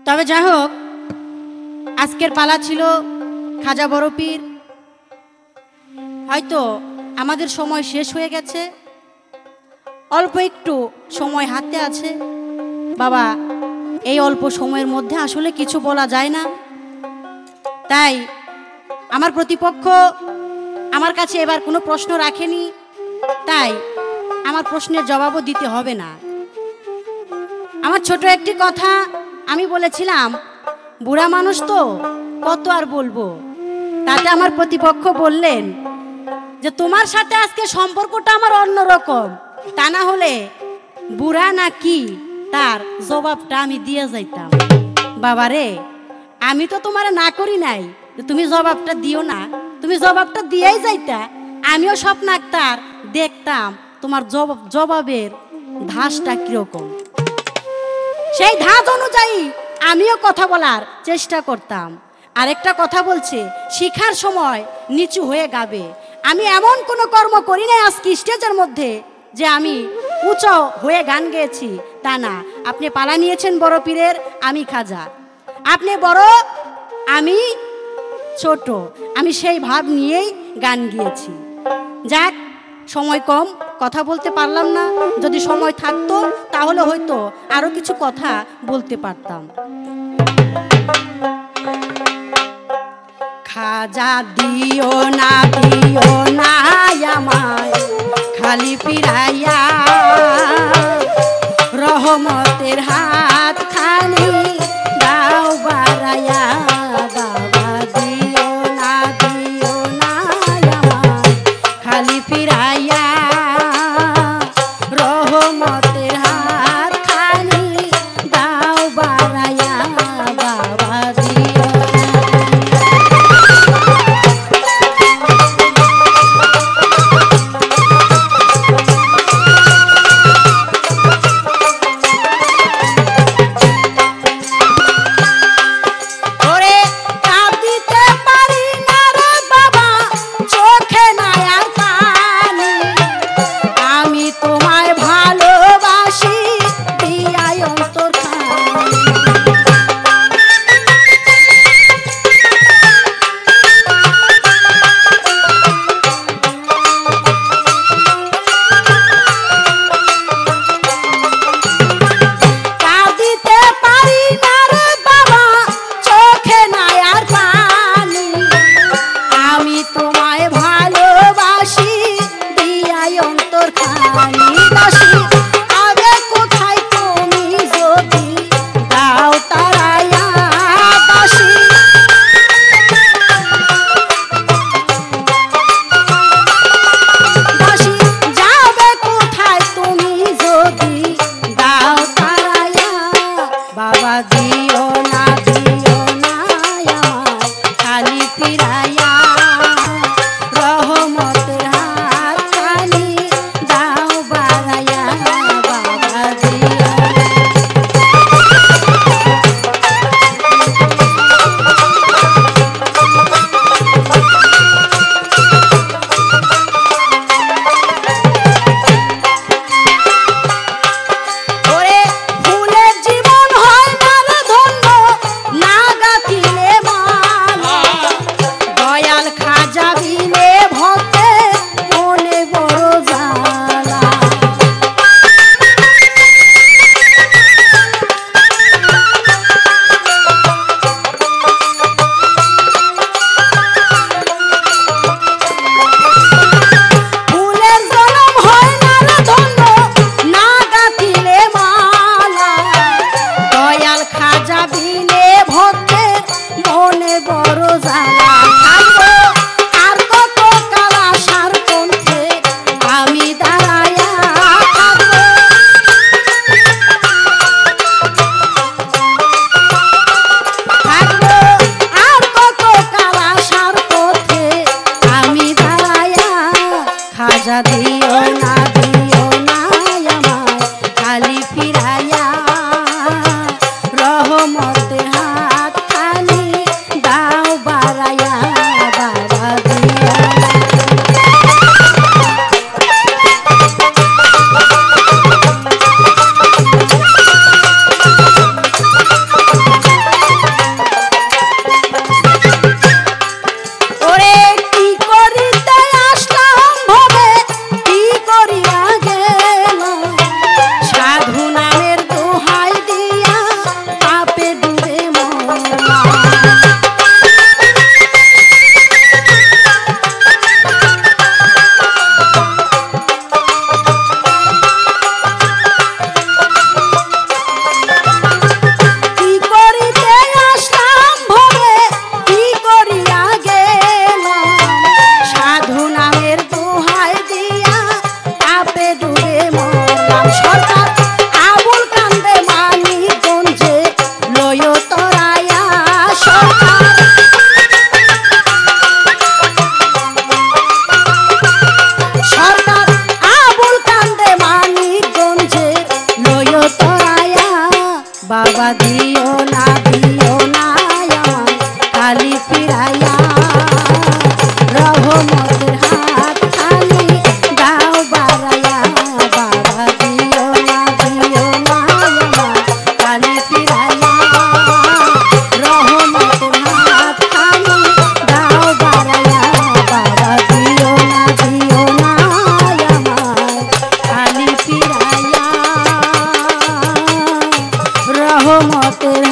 তবে যাই হোক, আজকের পালা ছিল খাজা বড় পীর। হয়তো আমাদের সময় শেষ হয়ে গেছে, অল্প একটু সময় হাতে আছে। বাবা, এই অল্প সময়ের মধ্যে আসলে কিছু বলা যায় না, তাই আমার প্রতিপক্ষ আমার কাছে এবার কোনো প্রশ্ন রাখেনি, তাই আমার প্রশ্নের জবাবও দিতে হবে না। আমার ছোট একটি কথা আমি বলেছিলাম, বুড়া মানুষ তো কত আর বলবো। তাতে আমার প্রতিপক্ষ বললেন যে তোমার সাথে আজকে সম্পর্কটা আমার অন্যরকম, তা না হলে বুড়া না কি তার জবাবটা আমি দিয়ে যাইতাম। বাবারে, আমি তো তোমার না করি নাই তুমি জবাবটা দিও না, তুমি জবাবটা দিয়েই যাইতা। আমিও স্বপ্ন আক্তার দেখতাম তোমার জবাবের ধাঁচটা কিরকম, সেই ধাঁচ অনুযায়ী আমিও কথা বলার চেষ্টা করতাম। আরেকটা কথা বলছে, শিখার সময় নিচু হয়ে গাবে। আমি এমন কোনো কর্ম করি নাই আজকে স্টেজের মধ্যে যে আমি উঁচু হয়ে গান গেয়েছি, তা না। আপনি পালা নিয়েছেন বড় পীরের, আমি খাজা। আপনি বড়, আমি ছোট, আমি সেই ভাব নিয়েই গান গিয়েছি। যাক, সময় কম, কথা বলতে পারলাম না। যদি সময় থাকতো তাহলে হয়তো আরো কিছু কথা বলতে পারতাম। খাজা দিও না আমায় খালি ফিরাইয়া, রহমতের হাত খালি দাও বাড়াইয়া। বাবা দিও না আমায় খালি ফিরাইয়া, রহমতের হাত খালি দাও বাড়াইয়া। বাবা দিও बाबा दियो ना আমার खाली फिराया रहमतेर हाथ खाली दाओ बाराया बाबा दियो ना আমার खाली फिराया रहमतेर हाथ खाली दाओ बाराया बाबा दियो ना আমার खाली फिराया रहमतेर